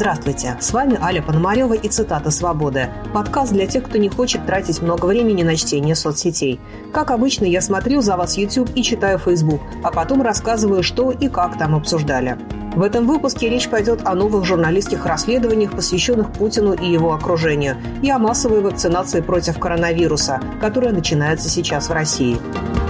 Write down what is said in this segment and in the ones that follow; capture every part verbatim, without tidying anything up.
Здравствуйте, с вами Аля Пономарева и «Цитата свободы». Подкаст для тех, кто не хочет тратить много времени на чтение соцсетей. Как обычно, я смотрю за вас YouTube и читаю Facebook, а потом рассказываю, что и как там обсуждали. В этом выпуске речь пойдет о новых журналистских расследованиях, посвященных Путину и его окружению, и о массовой вакцинации против коронавируса, которая начинается сейчас в России.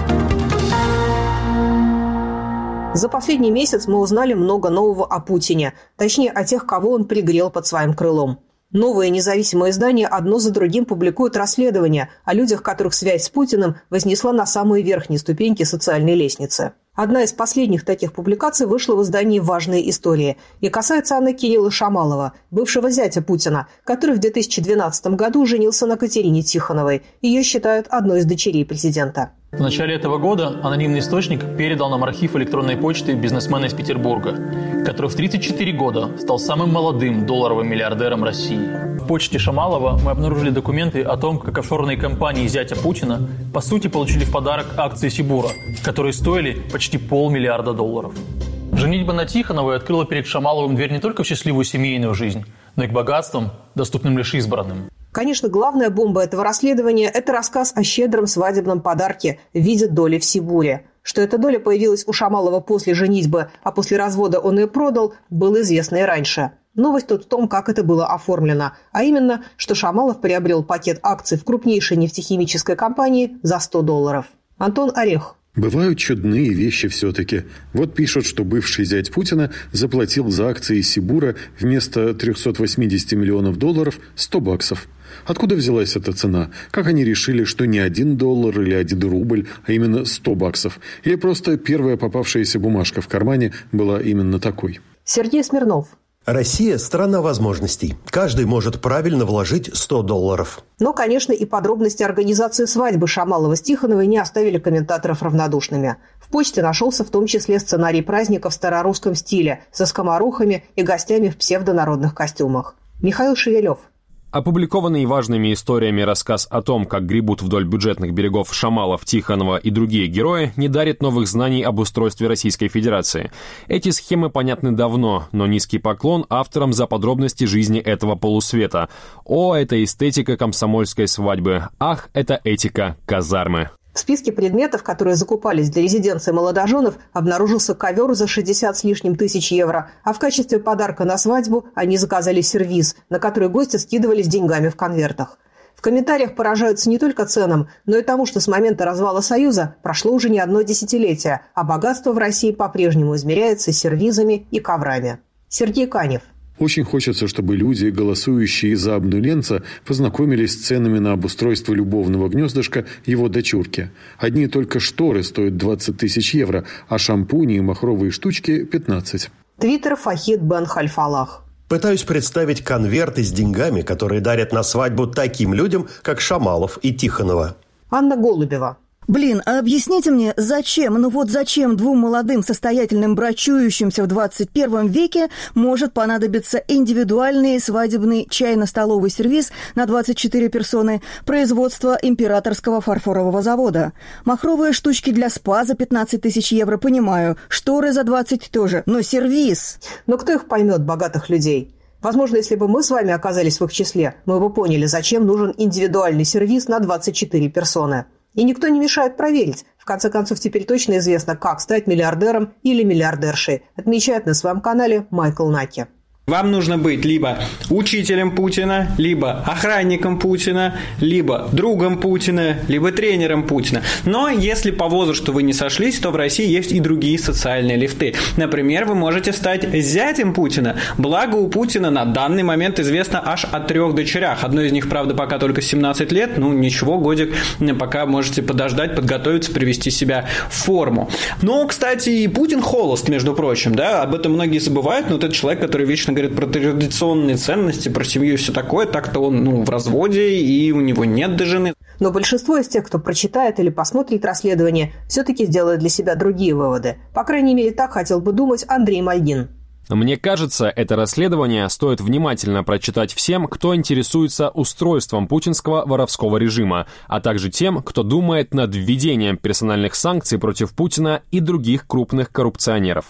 За последний месяц мы узнали много нового о Путине, точнее о тех, кого он пригрел под своим крылом. Новые независимые издания одно за другим публикуют расследования о людях, которых связь с Путиным вознесла на самые верхние ступеньки социальной лестницы. Одна из последних таких публикаций вышла в издании «Важные истории» и касается Анны Кириллы Шамалова, бывшего зятя Путина, который в две тысячи двенадцатом году женился на Катерине Тихоновой. Ее считают одной из дочерей президента. В начале этого года анонимный источник передал нам архив электронной почты бизнесмена из Петербурга, который в тридцать четыре года стал самым молодым долларовым миллиардером России. В почте Шамалова мы обнаружили документы о том, как офшорные компании зятя Путина по сути получили в подарок акции Сибура, которые стоили почти полмиллиарда долларов. Женитьба на Тихоновой открыла перед Шамаловым дверь не только в счастливую семейную жизнь, но и к богатствам, доступным лишь избранным. Конечно, главная бомба этого расследования – это рассказ о щедром свадебном подарке в виде доли в Сибуре. Что эта доля появилась у Шамалова после женитьбы, а после развода он ее продал, было известно и раньше. Новость тут в том, как это было оформлено, а именно, что Шамалов приобрел пакет акций в крупнейшей нефтехимической компании за сто долларов. Антон Орех. Бывают чудные вещи все-таки. Вот пишут, что бывший зять Путина заплатил за акции Сибура вместо триста восемьдесят миллионов долларов сто баксов. Откуда взялась эта цена? Как они решили, что не один доллар или один рубль, а именно сто баксов? Или просто первая попавшаяся бумажка в кармане была именно такой? Сергей Смирнов. Россия – страна возможностей. Каждый может правильно вложить сто долларов. Но, конечно, и подробности организации свадьбы Шамалова с Тихоновой не оставили комментаторов равнодушными. В почте нашелся в том числе сценарий праздника в старорусском стиле со скоморохами и гостями в псевдонародных костюмах. Михаил Шевелев. Опубликованный важными историями рассказ о том, как гребут вдоль бюджетных берегов Шамалов, Тихонова и другие герои, не дарит новых знаний об устройстве Российской Федерации. Эти схемы понятны давно, но низкий поклон авторам за подробности жизни этого полусвета. О, это эстетика комсомольской свадьбы. Ах, это этика казармы. В списке предметов, которые закупались для резиденции молодоженов, обнаружился ковер за шестьдесят с лишним тысяч евро, а в качестве подарка на свадьбу они заказали сервиз, на который гости скидывались деньгами в конвертах. В комментариях поражаются не только ценам, но и тому, что с момента развала Союза прошло уже не одно десятилетие, а богатство в России по-прежнему измеряется сервизами и коврами. Сергей Канев. Очень хочется, чтобы люди, голосующие за обнуленца, познакомились с ценами на обустройство любовного гнездышка его дочурки. Одни только шторы стоят двадцать тысяч евро, а шампуни и махровые штучки – пятнадцать. Твиттер Фахид Бен Хальфалах. Пытаюсь представить конверты с деньгами, которые дарят на свадьбу таким людям, как Шамалов и Тихонова. Анна Голубева. Блин, а объясните мне, зачем, ну вот зачем двум молодым состоятельным брачующимся в двадцать первом веке может понадобиться индивидуальный свадебный чайно-столовый сервиз на двадцать четыре персоны производства императорского фарфорового завода? Махровые штучки для спа за пятнадцать тысяч евро, понимаю, шторы за двадцать тоже, но сервиз. Но кто их поймет, богатых людей? Возможно, если бы мы с вами оказались в их числе, мы бы поняли, зачем нужен индивидуальный сервиз на двадцать четыре персоны. И никто не мешает проверить. В конце концов, теперь точно известно, как стать миллиардером или миллиардершей, отмечает на своем канале Майкл Наки. Вам нужно быть либо учителем Путина, либо охранником Путина, либо другом Путина, либо тренером Путина. Но если по возрасту вы не сошлись, то в России есть и другие социальные лифты. Например, вы можете стать зятем Путина. Благо у Путина на данный момент известно аж о трех дочерях. Одной из них, правда, пока только семнадцать лет. Ну, ничего, годик, пока можете подождать, подготовиться, привести себя в форму. Но, кстати, и Путин холост, между прочим, да, об этом многие забывают, но вот этот человек, который вечно говорит про традиционные ценности, про семью и все такое, так-то он ну, в разводе, и у него нет до жены. Но большинство из тех, кто прочитает или посмотрит расследование, все-таки сделает для себя другие выводы. По крайней мере, так хотел бы думать Андрей Мальгин. Мне кажется, это расследование стоит внимательно прочитать всем, кто интересуется устройством путинского воровского режима, а также тем, кто думает над введением персональных санкций против Путина и других крупных коррупционеров.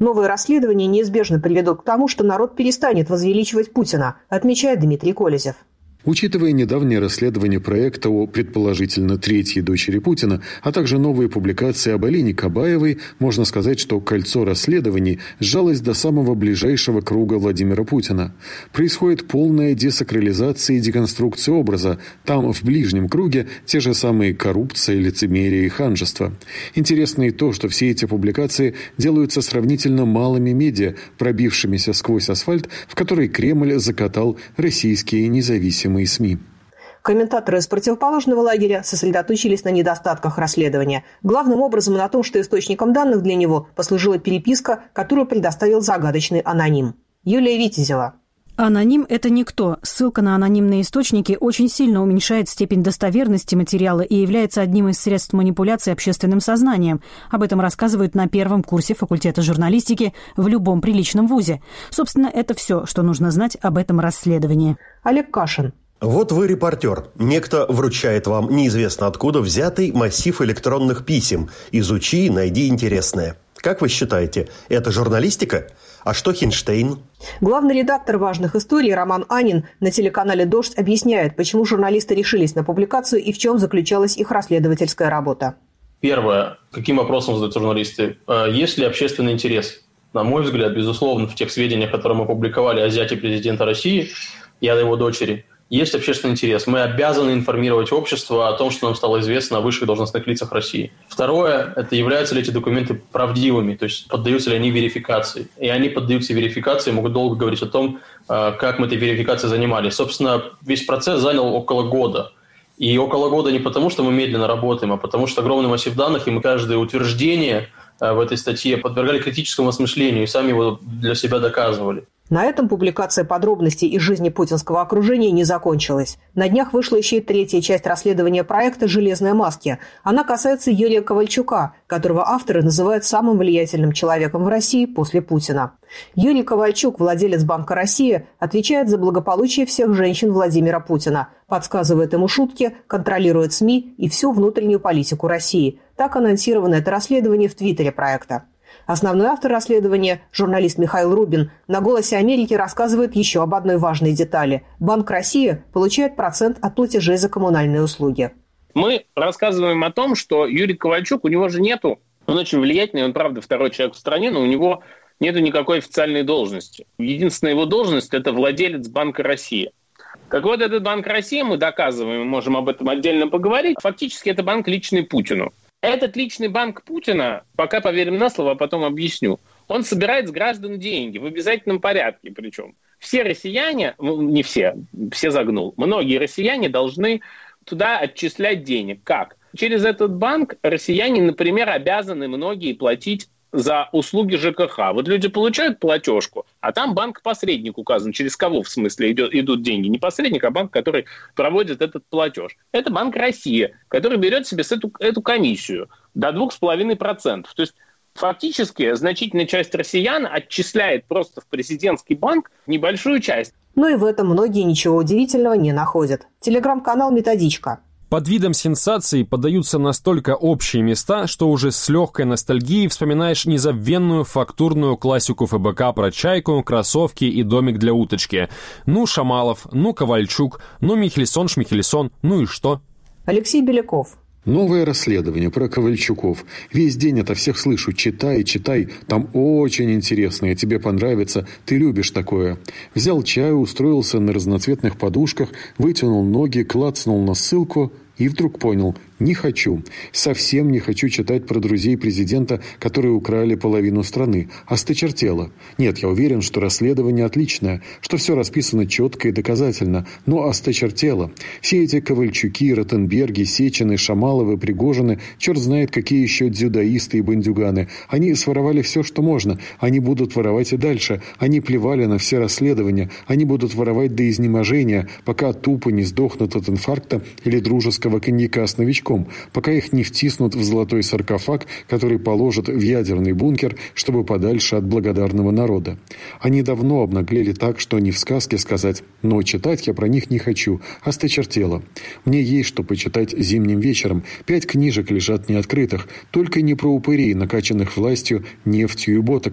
Новые расследования неизбежно приведут к тому, что народ перестанет возвеличивать Путина, отмечает Дмитрий Колезев. Учитывая недавнее расследование проекта о, предположительно, третьей дочери Путина, а также новые публикации об Алине Кабаевой, можно сказать, что кольцо расследований сжалось до самого ближайшего круга Владимира Путина. Происходит полная десакрализация и деконструкция образа. Там, в ближнем круге, те же самые коррупция, лицемерие и ханжество. Интересно и то, что все эти публикации делаются сравнительно малыми медиа, пробившимися сквозь асфальт, в который Кремль закатал российские независимые СМИ. Комментаторы из противоположного лагеря сосредоточились на недостатках расследования. Главным образом на том, что источником данных для него послужила переписка, которую предоставил загадочный аноним. Юлия Витязева. Аноним – это никто. Ссылка на анонимные источники очень сильно уменьшает степень достоверности материала и является одним из средств манипуляции общественным сознанием. Об этом рассказывают на первом курсе факультета журналистики в любом приличном вузе. Собственно, это все, что нужно знать об этом расследовании. Олег Кашин. Вот вы репортер. Некто вручает вам неизвестно откуда взятый массив электронных писем. Изучи, найди интересное. Как вы считаете, это журналистика? А что Хинштейн? Главный редактор «Важных историй» Роман Анин на телеканале «Дождь» объясняет, почему журналисты решились на публикацию и в чем заключалась их расследовательская работа. Первое. Каким вопросом задаются журналисты? Есть ли общественный интерес? На мой взгляд, безусловно, в тех сведениях, которые мы публиковали о зяте президента России и о его дочери, есть общественный интерес. Мы обязаны информировать общество о том, что нам стало известно о высших должностных лицах России. Второе – это являются ли эти документы правдивыми, то есть поддаются ли они верификации. И они поддаются верификации, могут долго говорить о том, как мы этой верификацией занимались. Собственно, весь процесс занял около года. И около года не потому, что мы медленно работаем, а потому что огромный массив данных, и мы каждое утверждение в этой статье подвергали критическому осмыслению и сами его для себя доказывали. На этом публикация подробностей из жизни путинского окружения не закончилась. На днях вышла еще и третья часть расследования проекта «Железные маски». Она касается Юрия Ковальчука, которого авторы называют самым влиятельным человеком в России после Путина. Юрий Ковальчук, владелец Банка России, отвечает за благополучие всех женщин Владимира Путина, подсказывает ему шутки, контролирует СМИ и всю внутреннюю политику России. Так анонсировано это расследование в твиттере проекта. Основной автор расследования, журналист Михаил Рубин, на «Голосе Америки» рассказывает еще об одной важной детали. Банк России получает процент от платежей за коммунальные услуги. Мы рассказываем о том, что Юрий Ковальчук, у него же нету, он очень влиятельный, он, правда, второй человек в стране, но у него нету никакой официальной должности. Единственная его должность – это владелец Банка России. Так вот, этот Банк России, мы доказываем, мы можем об этом отдельно поговорить, фактически это банк личный Путину. Этот личный банк Путина, пока поверим на слово, а потом объясню, он собирает с граждан деньги в обязательном порядке причем. Все россияне, ну не все, все загнул, многие россияне должны туда отчислять денег. Как? Через этот банк россияне, например, обязаны многие платить за услуги ЖКХ. Вот люди получают платежку, а там банк-посредник указан. Через кого, в смысле, идет, идут деньги? Не посредник, а банк, который проводит этот платеж. Это Банк России, который берет себе эту, эту комиссию до двух с половиной процентов. То есть фактически значительная часть россиян отчисляет просто в президентский банк небольшую часть. Но и в этом многие ничего удивительного не находят. Телеграм-канал «Методичка». Под видом сенсаций подаются настолько общие места, что уже с легкой ностальгией вспоминаешь незабвенную фактурную классику эф бэ ка про чайку, кроссовки и домик для уточки. Ну, Шамалов, ну, Ковальчук, ну, Михельсон-Шмихельсон, ну и что? Алексей Беляков. Новое расследование про Ковальчуков. Весь день ото всех слышу: читай, читай, там очень интересно, и тебе понравится, ты любишь такое. Взял чаю, устроился на разноцветных подушках, вытянул ноги, клацнул на ссылку и вдруг понял: не хочу. Совсем не хочу читать про друзей президента, которые украли половину страны. Осточертело. Нет, я уверен, что расследование отличное, что все расписано четко и доказательно, но осточертело. Все эти Ковальчуки, Ротенберги, Сечины, Шамаловы, Пригожины, черт знает какие еще дзюдоисты и бандюганы. Они своровали все, что можно. Они будут воровать и дальше. Они плевали на все расследования. Они будут воровать до изнеможения, пока тупо не сдохнут от инфаркта или дружеского коньяка с новичком, пока их не втиснут в золотой саркофаг, который положат в ядерный бункер, чтобы подальше от благодарного народа. Они давно обнаглели так, что не в сказке сказать: но читать я про них не хочу, осточертело. Мне есть что почитать зимним вечером. Пять книжек лежат неоткрытых, только не про упырей, накачанных властью, нефтью и ботоксом.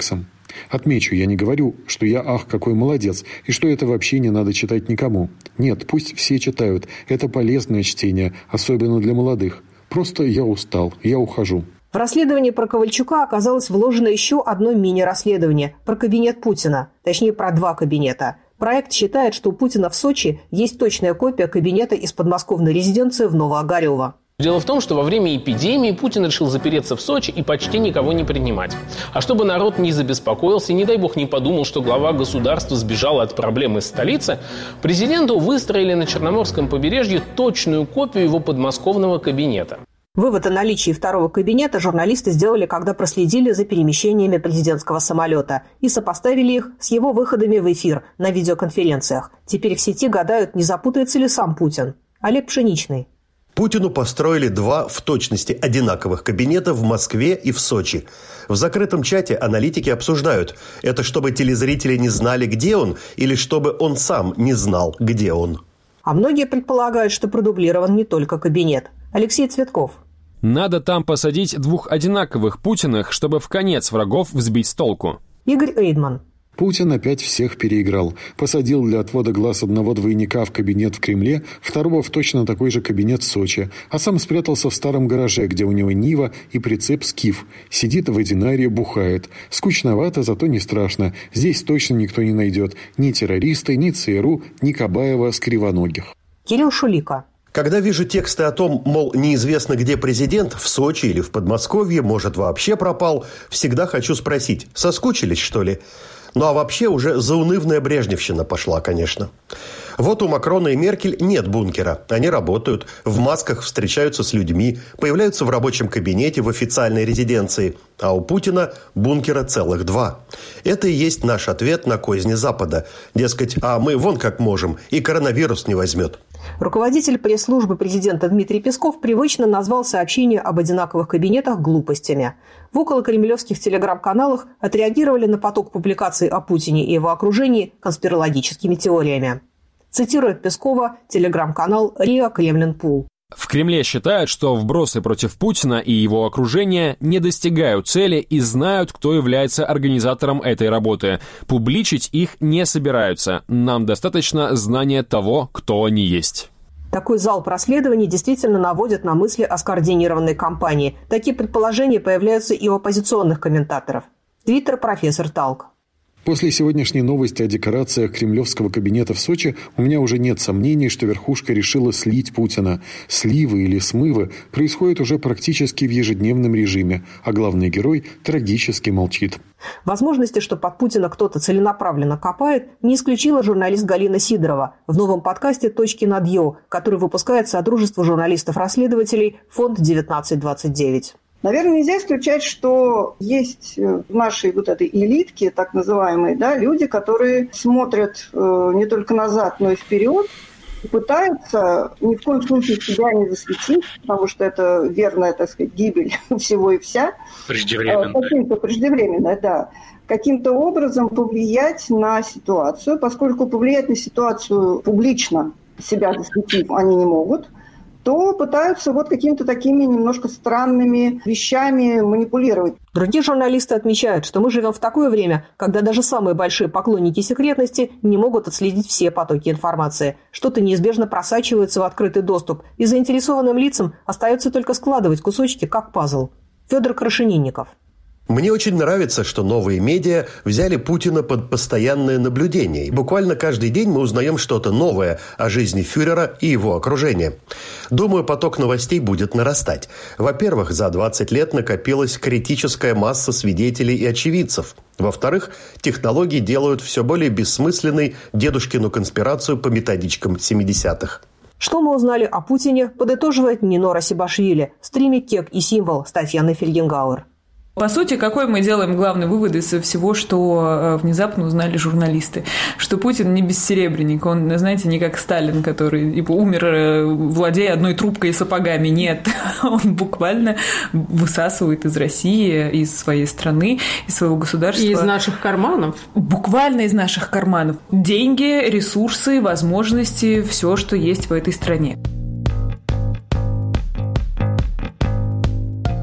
Отмечу, я не говорю, что я ах, какой молодец, и что это вообще не надо читать никому. Нет, пусть все читают. Это полезное чтение, особенно для молодых. Просто я устал, я ухожу. В расследовании про Ковальчука оказалось вложено еще одно мини-расследование про кабинет Путина. Точнее, про два кабинета. Проект считает, что у Путина в Сочи есть точная копия кабинета из подмосковной резиденции в Новоогарево. Дело в том, что во время эпидемии Путин решил запереться в Сочи и почти никого не принимать. А чтобы народ не забеспокоился и, не дай бог, не подумал, что глава государства сбежал от проблем из столицы, президенту выстроили на Черноморском побережье точную копию его подмосковного кабинета. Вывод о наличии второго кабинета журналисты сделали, когда проследили за перемещениями президентского самолета и сопоставили их с его выходами в эфир на видеоконференциях. Теперь в сети гадают, не запутается ли сам Путин. Олег Пшеничный. Путину построили два в точности одинаковых кабинета в Москве и в Сочи. В закрытом чате аналитики обсуждают, это чтобы телезрители не знали, где он, или чтобы он сам не знал, где он. А многие предполагают, что продублирован не только кабинет. Алексей Цветков. Надо там посадить двух одинаковых Путиных, чтобы в конец врагов взбить с толку. Игорь Эйдман. Путин опять всех переиграл. Посадил для отвода глаз одного двойника в кабинет в Кремле, второго в точно такой же кабинет в Сочи, а сам спрятался в старом гараже, где у него Нива и прицеп «Скиф». Сидит в одинарии, бухает. Скучновато, зато не страшно. Здесь точно никто не найдет. Ни террористы, ни ЦРУ, ни Кабаева с кривоногих. Кирилл Шулика. Когда вижу тексты о том, мол, неизвестно, где президент, в Сочи или в Подмосковье, может, вообще пропал, всегда хочу спросить, соскучились, что ли? Ну а вообще уже заунывная брежневщина пошла, конечно. Вот у Макрона и Меркель нет бункера. Они работают, в масках встречаются с людьми, появляются в рабочем кабинете в официальной резиденции. А у Путина бункера целых два. Это и есть наш ответ на козни Запада. Дескать, а мы вон как можем, и коронавирус не возьмет. Руководитель пресс-службы президента Дмитрий Песков привычно назвал сообщение об одинаковых кабинетах глупостями. В околокремлевских телеграм-каналах отреагировали на поток публикаций о Путине и его окружении конспирологическими теориями. Цитирует Пескова телеграм-канал РИА Кремлин-Пул. В Кремле считают, что вбросы против Путина и его окружения не достигают цели и знают, кто является организатором этой работы. Публичить их не собираются. Нам достаточно знания того, кто они есть. Такой залп расследований действительно наводит на мысли о скоординированной кампании. Такие предположения появляются и у оппозиционных комментаторов. Твиттер профессор Талк. После сегодняшней новости о декорациях кремлевского кабинета в Сочи у меня уже нет сомнений, что верхушка решила слить Путина. Сливы или смывы происходят уже практически в ежедневном режиме, а главный герой трагически молчит. Возможности, что под Путина кто-то целенаправленно копает, не исключила журналист Галина Сидорова в новом подкасте «Точки над Ё», который выпускает Содружество журналистов-расследователей фонд девятнадцать двадцать девять. Наверное, нельзя исключать, что есть в нашей вот этой элитке, так называемой, да, люди, которые смотрят э, не только назад, но и вперед, и пытаются ни в коем случае себя не засветить, потому что это верная, так сказать, гибель всего и вся. Преждевременная. Э, каким-то преждевременная, да. Каким-то образом повлиять на ситуацию, поскольку повлиять на ситуацию публично, себя засветив, они не могут, то пытаются вот какими-то такими немножко странными вещами манипулировать. Другие журналисты отмечают, что мы живем в такое время, когда даже самые большие поклонники секретности не могут отследить все потоки информации. Что-то неизбежно просачивается в открытый доступ, и заинтересованным лицам остается только складывать кусочки, как пазл. Федор Крашенинников. Мне очень нравится, что новые медиа взяли Путина под постоянное наблюдение. И буквально каждый день мы узнаем что-то новое о жизни фюрера и его окружения. Думаю, поток новостей будет нарастать. Во-первых, за двадцать лет накопилась критическая масса свидетелей и очевидцев. Во-вторых, технологии делают все более бессмысленной дедушкину конспирацию по методичкам семидесятых. Что мы узнали о Путине, подытоживает Нино Расибашвили в стриме «Кек и символ» с Татьяной Фельгенгауэр. По сути, какой мы делаем главный вывод из всего, что внезапно узнали журналисты? Что Путин не бессеребренник, он, знаете, не как Сталин, который типа, умер, владея одной трубкой и сапогами. Нет, он буквально высасывает из России, из своей страны, из своего государства. И из наших карманов. Буквально из наших карманов. Деньги, ресурсы, возможности, все, что есть в этой стране.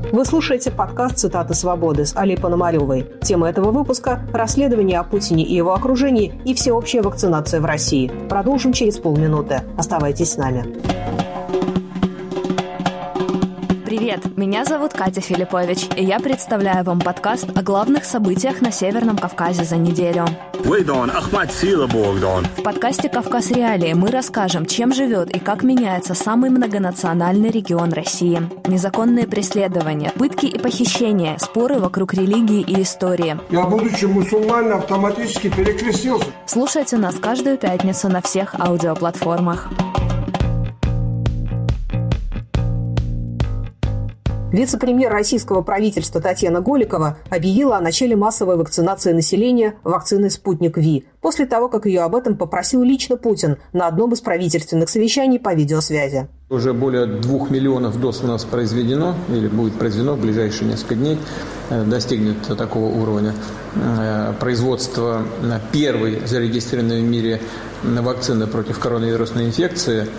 Вы слушаете подкаст «Цитаты свободы» с Алей Пономаревой. Тема этого выпуска – расследование о Путине и его окружении и всеобщая вакцинация в России. Продолжим через полминуты. Оставайтесь с нами. Привет, меня зовут Катя Филиппович, и я представляю вам подкаст о главных событиях на Северном Кавказе за неделю. В подкасте «Кавказ Реалии» мы расскажем, чем живет и как меняется самый многонациональный регион России. Незаконные преследования, пытки и похищения, споры вокруг религии и истории. Я, будучи мусульманином, автоматически перекрестился. Слушайте нас каждую пятницу на всех аудиоплатформах. Вице-премьер российского правительства Татьяна Голикова объявила о начале массовой вакцинации населения вакциной «Спутник Ви», после того, как ее об этом попросил лично Путин на одном из правительственных совещаний по видеосвязи. Уже более двух миллионов доз у нас произведено, или будет произведено в ближайшие несколько дней, достигнет такого уровня. Производство первой зарегистрированной в мире вакцины против коронавирусной инфекции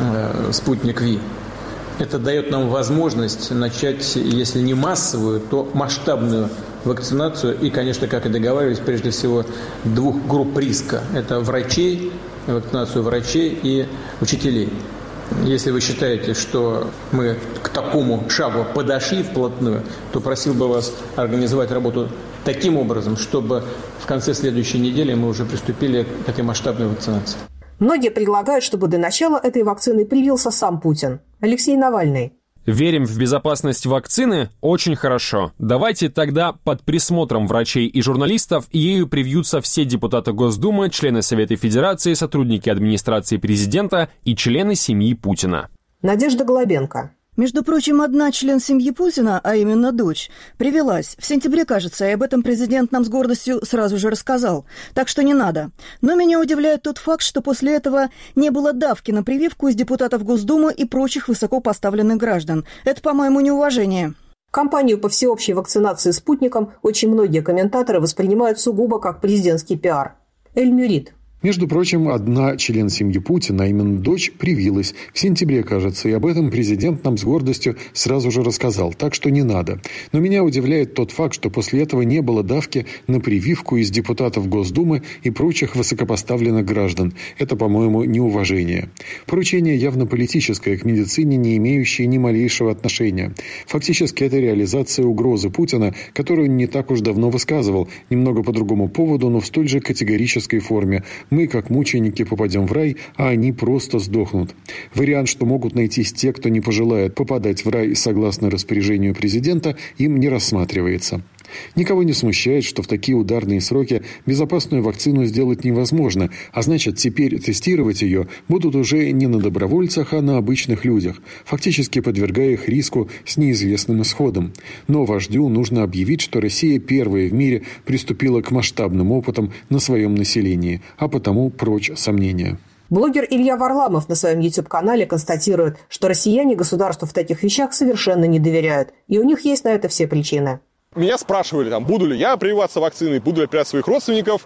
«Спутник Ви». Это дает нам возможность начать, если не массовую, то масштабную вакцинацию. И, конечно, как и договаривались, прежде всего двух групп риска. Это врачей, вакцинацию врачей и учителей. Если вы считаете, что мы к такому шагу подошли вплотную, то просил бы вас организовать работу таким образом, чтобы в конце следующей недели мы уже приступили к этой масштабной вакцинации. Многие предлагают, чтобы до начала этой вакцины привился сам Путин. Алексей Навальный. Верим в безопасность вакцины? Очень хорошо. Давайте тогда под присмотром врачей и журналистов ею привьются все депутаты Госдумы, члены Совета Федерации, сотрудники администрации президента и члены семьи Путина. Надежда Голубенко. Между прочим, одна член семьи Путина, а именно дочь, привилась. В сентябре, кажется, и об этом президент нам с гордостью сразу же рассказал. Так что не надо. Но меня удивляет тот факт, что после этого не было давки на прививку из депутатов Госдумы и прочих высокопоставленных граждан. Это, по-моему, неуважение. Кампанию по всеобщей вакцинации спутником очень многие комментаторы воспринимают сугубо как президентский пиар. Эль-Мюрид. Между прочим, одна член семьи Путина, а именно дочь, привилась. В сентябре, кажется, и об этом президент нам с гордостью сразу же рассказал, так что не надо. Но меня удивляет тот факт, что после этого не было давки на прививку из депутатов Госдумы и прочих высокопоставленных граждан. Это, по-моему, неуважение. Поручение явно политическое, к медицине не имеющее ни малейшего отношения. Фактически это реализация угрозы Путина, которую он не так уж давно высказывал, немного по другому поводу, но в столь же категорической форме. Мы, как мученики, попадем в рай, а они просто сдохнут. Вариант, что могут найтись те, кто не пожелает попадать в рай согласно распоряжению президента, им не рассматривается. Никого не смущает, что в такие ударные сроки безопасную вакцину сделать невозможно, а значит, теперь тестировать ее будут уже не на добровольцах, а на обычных людях, фактически подвергая их риску с неизвестным исходом. Но вождю нужно объявить, что Россия первая в мире приступила к масштабным опытам на своем населении, а потому прочь сомнения. Блогер Илья Варламов на своем YouTube-канале констатирует, что россияне государству в таких вещах совершенно не доверяют, и у них есть на это все причины. Меня спрашивали, там, буду ли я прививаться вакциной, буду ли я прививать своих родственников.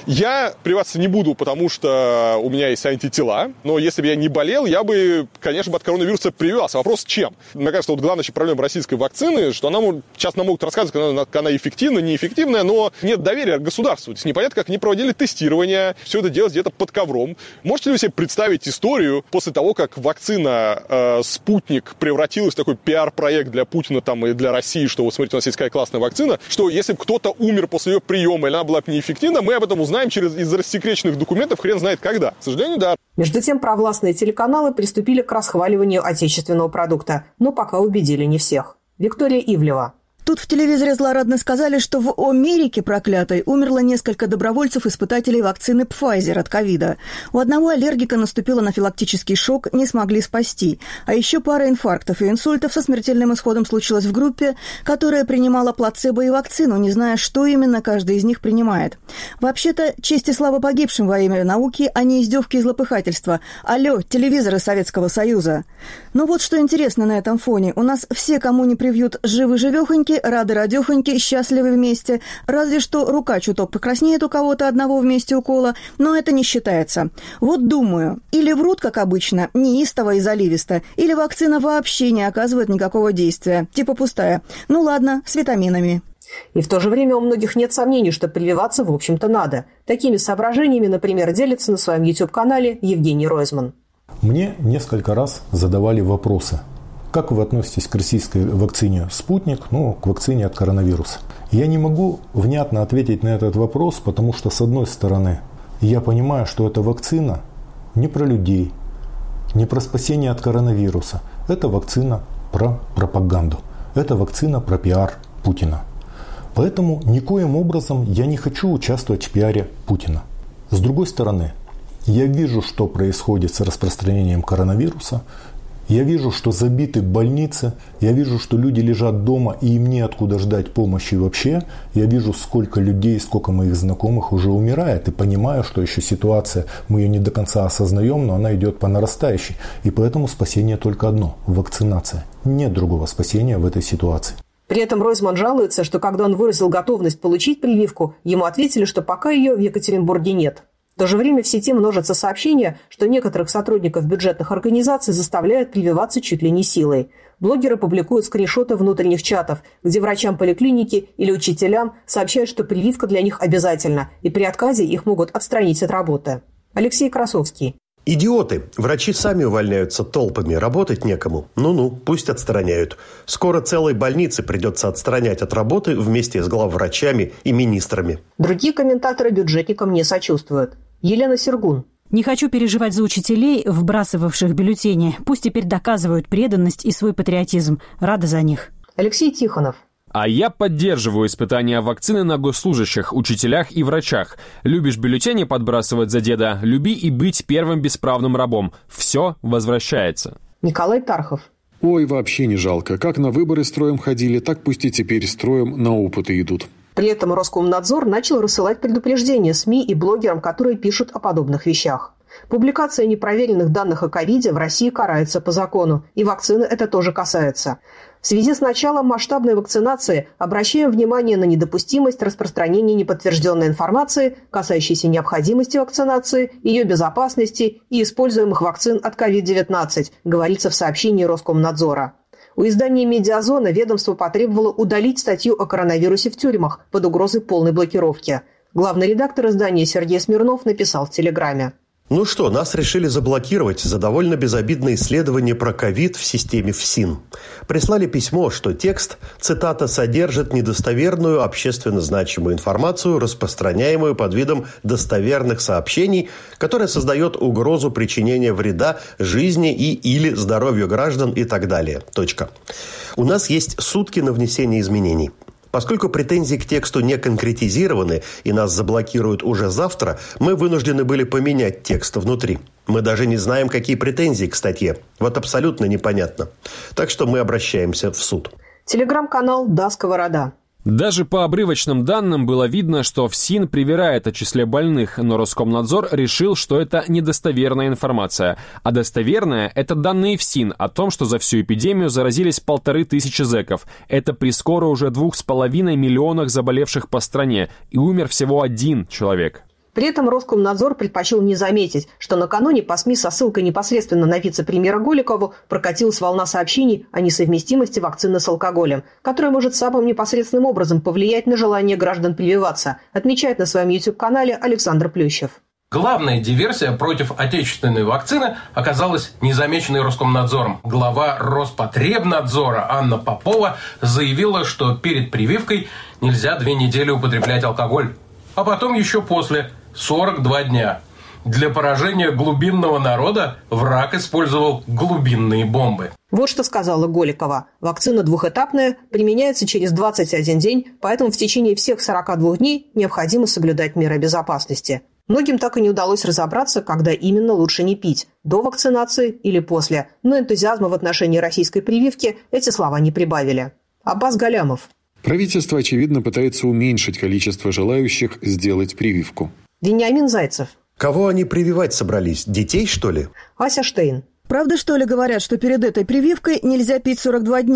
Я прививаться не буду, потому что у меня есть антитела. Но если бы я не болел, я бы, конечно, бы от коронавируса прививался. Вопрос чем? Мне кажется, вот главная проблема российской вакцины, что она, сейчас нам могут рассказывать, как она, как она эффективна, неэффективная, но нет доверия к государству. То есть непонятно, как они проводили тестирование, все это делать где-то под ковром. Можете ли вы себе представить историю после того, как вакцина э, «Спутник» превратилась в такой пиар-проект для Путина там, и для России, что вот смотрите, у нас есть какая классная вакцина, что если бы кто-то умер после ее приема или она была бы неэффективна, мы об этом узнаем через из рассекреченных документов хрен знает когда. К сожалению, да. Между тем, провластные телеканалы приступили к расхваливанию отечественного продукта, но пока убедили не всех. Виктория Ивлева. Тут в телевизоре злорадно сказали, что в Америке проклятой умерло несколько добровольцев-испытателей вакцины Pfizer от ковида. У одного аллергика наступил анафилактический шок, не смогли спасти. А еще пара инфарктов и инсультов со смертельным исходом случилось в группе, которая принимала плацебо и вакцину, не зная, что именно каждый из них принимает. Вообще-то, честь и слава погибшим во имя науки, а не издевки и злопыхательства. Алло, телевизоры Советского Союза. Но вот что интересно на этом фоне. У нас все, кому не привьют живы-живехоньки, радостненькие, рады-радехоньки, счастливы вместе. Разве что рука чуток покраснеет у кого-то одного вместе укола, но это не считается. Вот думаю, или врут, как обычно, неистово и заливисто, или вакцина вообще не оказывает никакого действия, типа пустая. Ну ладно, с витаминами. И в то же время у многих нет сомнений, что прививаться, в общем-то, надо. Такими соображениями, например, делится на своем YouTube-канале Евгений Ройзман. Мне несколько раз задавали вопросы. Как вы относитесь к российской вакцине «Спутник», ну, к вакцине от коронавируса? Я не могу внятно ответить на этот вопрос, потому что, с одной стороны, я понимаю, что эта вакцина не про людей, не про спасение от коронавируса. Это вакцина про пропаганду. Это вакцина про пиар Путина. Поэтому никоим образом я не хочу участвовать в пиаре Путина. С другой стороны, я вижу, что происходит с распространением коронавируса. Я вижу, что забиты больницы. Я вижу, что люди лежат дома и им неоткуда ждать помощи вообще. Я вижу, сколько людей, сколько моих знакомых уже умирает. И понимаю, что еще ситуация, мы ее не до конца осознаем, но она идет по нарастающей. И поэтому спасение только одно – вакцинация. Нет другого спасения в этой ситуации. При этом Ройзман жалуется, что когда он выразил готовность получить прививку, ему ответили, что пока ее в Екатеринбурге нет. В то же время в сети множатся сообщения, что некоторых сотрудников бюджетных организаций заставляют прививаться чуть ли не силой. Блогеры публикуют скриншоты внутренних чатов, где врачам поликлиники или учителям сообщают, что прививка для них обязательна, и при отказе их могут отстранить от работы. Алексей Красовский. Идиоты. Врачи сами увольняются толпами, работать некому. Ну-ну, пусть отстраняют. Скоро целой больнице придется отстранять от работы вместе с главврачами и министрами. Другие комментаторы бюджетникам не сочувствуют. Елена Сергун. Не хочу переживать за учителей, вбрасывавших бюллетени. Пусть теперь доказывают преданность и свой патриотизм. Рада за них. Алексей Тихонов. А я поддерживаю испытания вакцины на госслужащих, учителях и врачах. Любишь бюллетени подбрасывать за деда? Люби и быть первым бесправным рабом. Все возвращается. Николай Тархов. Ой, вообще не жалко. Как на выборы строем ходили, так пусть и теперь строем на опыты идут. При этом Роскомнадзор начал рассылать предупреждения СМИ и блогерам, которые пишут о подобных вещах. Публикация непроверенных данных о ковиде в России карается по закону, и вакцины это тоже касается. В связи с началом масштабной вакцинации обращаем внимание на недопустимость распространения неподтвержденной информации, касающейся необходимости вакцинации, ее безопасности и используемых вакцин от ковид девятнадцать, говорится в сообщении Роскомнадзора. У издания «Медиазона» ведомство потребовало удалить статью о коронавирусе в тюрьмах под угрозой полной блокировки. Главный редактор издания Сергей Смирнов написал в Телеграме. Ну что, нас решили заблокировать за довольно безобидное исследование про ковид в системе ФСИН. Прислали письмо, что текст, цитата, содержит недостоверную общественно значимую информацию, распространяемую под видом достоверных сообщений, которая создает угрозу причинения вреда жизни и или здоровью граждан и так далее. Точка. У нас есть сутки на внесение изменений. Поскольку претензии к тексту не конкретизированы и нас заблокируют уже завтра, мы вынуждены были поменять текст внутри. Мы даже не знаем, какие претензии к статье. Вот абсолютно непонятно. Так что мы обращаемся в суд. Телеграм-канал «Да, Сковорода». Даже по обрывочным данным было видно, что ФСИН привирает о числе больных, но Роскомнадзор решил, что это недостоверная информация. А достоверная – это данные ФСИН о том, что за всю эпидемию заразились полторы тысячи зэков. Это при скоро уже двух с половиной миллионах заболевших по стране, и умер всего один человек. При этом Роскомнадзор предпочел не заметить, что накануне по СМИ со ссылкой непосредственно на вице-премьера Голикову прокатилась волна сообщений о несовместимости вакцины с алкоголем, которая может самым непосредственным образом повлиять на желание граждан прививаться, отмечает на своем YouTube-канале Александр Плющев. Главная диверсия против отечественной вакцины оказалась незамеченной Роскомнадзором. Глава Роспотребнадзора Анна Попова заявила, что перед прививкой нельзя две недели употреблять алкоголь, а потом еще после – сорок два дня. Для поражения глубинного народа враг использовал глубинные бомбы. Вот что сказала Голикова. Вакцина двухэтапная, применяется через двадцать один день, поэтому в течение всех сорока двух дней необходимо соблюдать меры безопасности. Многим так и не удалось разобраться, когда именно лучше не пить – до вакцинации или после. Но энтузиазма в отношении российской прививки эти слова не прибавили. Аббас Галямов. Правительство, очевидно, пытается уменьшить количество желающих сделать прививку. Вениамин Зайцев. Кого они прививать собрались? Детей, что ли? Ася Штейн. Правда, что ли, говорят, что перед этой прививкой нельзя пить сорок два дня?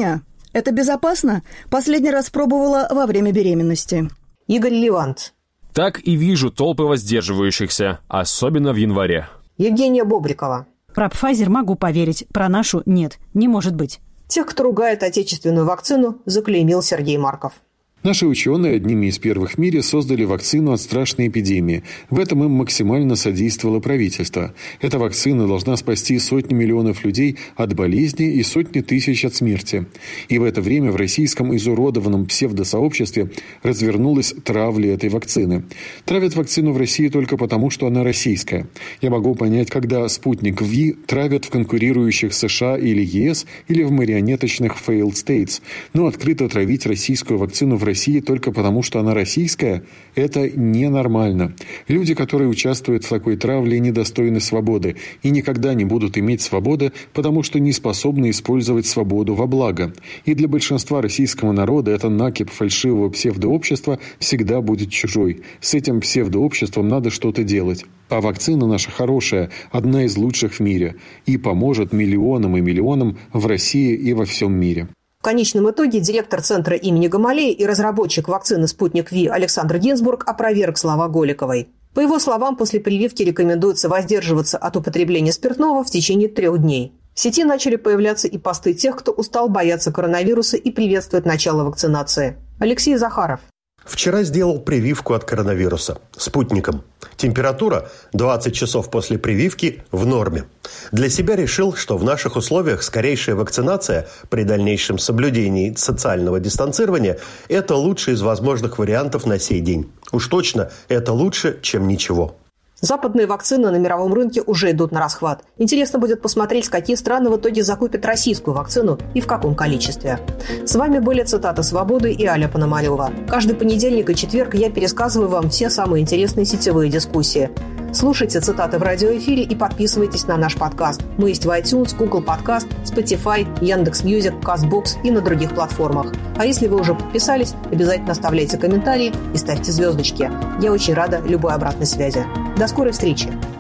Это безопасно? Последний раз пробовала во время беременности. Игорь Левант. Так и вижу толпы воздерживающихся, особенно в январе. Евгения Бобрикова. Про Pfizer могу поверить, про нашу нет, не может быть. Тех, кто ругает отечественную вакцину, заклеймил Сергей Марков. Наши ученые одними из первых в мире создали вакцину от страшной эпидемии. В этом им максимально содействовало правительство. Эта вакцина должна спасти сотни миллионов людей от болезни и сотни тысяч от смерти. И в это время в российском изуродованном псевдосообществе развернулась травля этой вакцины. Травят вакцину в России только потому, что она российская. Я могу понять, когда «Спутник Ви» травят в конкурирующих США или ЕС, или в марионеточных failed states. Но открыто травить российскую вакцину в России только потому, что она российская, это ненормально. Люди, которые участвуют в такой травле, недостойны свободы и никогда не будут иметь свободы, потому что не способны использовать свободу во благо. И для большинства российского народа это накипь фальшивого псевдообщества всегда будет чужой. С этим псевдообществом надо что-то делать. А вакцина наша хорошая, одна из лучших в мире, и поможет миллионам и миллионам в России и во всем мире. В конечном итоге директор центра имени Гамалеи и разработчик вакцины «Спутник Ви» Александр Гинзбург опроверг слова Голиковой. По его словам, после прививки рекомендуется воздерживаться от употребления спиртного в течение трех дней. В сети начали появляться и посты тех, кто устал бояться коронавируса и приветствует начало вакцинации. Алексей Захаров. Вчера сделал прививку от коронавируса спутником. Температура двадцать часов после прививки в норме. Для себя решил, что в наших условиях скорейшая вакцинация при дальнейшем соблюдении социального дистанцирования – это лучший из возможных вариантов на сей день. Уж точно это лучше, чем ничего. Западные вакцины на мировом рынке уже идут на расхват. Интересно будет посмотреть, какие страны в итоге закупят российскую вакцину и в каком количестве. С вами были «Цитаты свободы» и Аля Пономарёва. Каждый понедельник и четверг я пересказываю вам все самые интересные сетевые дискуссии. Слушайте «Цитаты» в радиоэфире и подписывайтесь на наш подкаст. Мы есть в iTunes, Google Podcast, Spotify, Яндекс.Мьюзик, Castbox и на других платформах. А если вы уже подписались, обязательно оставляйте комментарии и ставьте звездочки. Я очень рада любой обратной связи. До скорой встречи!